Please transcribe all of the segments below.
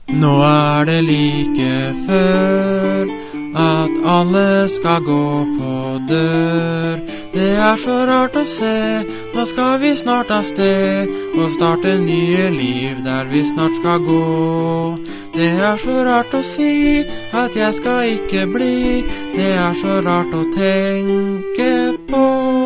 Nå det like før at alle skal gå på dør. Det så rart å se, nå skal vi snart av sted og starte nye liv der vi snart skal gå. Det så rart å si at jeg skal ikke bli, det så rart å tenke på.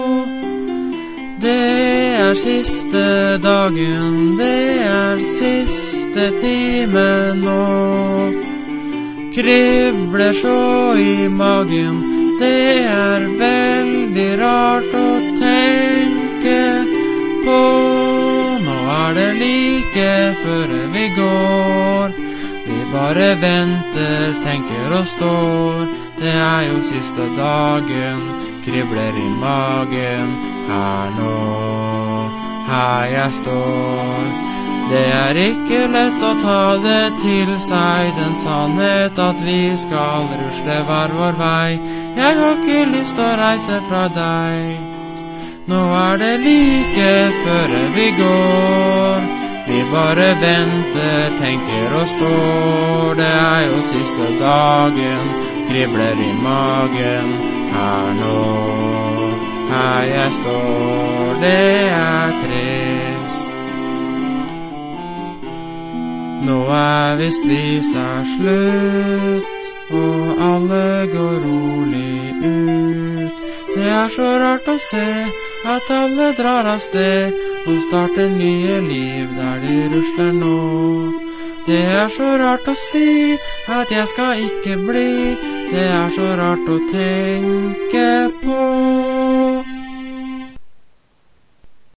Det siste dagen, det siste time nå. Kribler så i magen, det veldig rart å tenke på. Nå det like før vi går, vi bare venter, tenker og står. Det jo siste dagen, kribler i magen, her nå, her jeg står. Det ikke lett å ta det til seg, den sannhet at vi skal rusle hver vår vei. Jeg har ikke lyst å reise fra deg. Nå det like før vi går, vi bare venter, tenker og står. Det jo siste dagen, kribler i magen, her nå, her jeg står. Det trist. Nå visst lysa slutt, og alle går rolig ut. Det så rart å se at alle drar av sted og starter nye liv der de rusler nå. Det så rart å si at jeg skal ikke bli, det så rart å tenke på.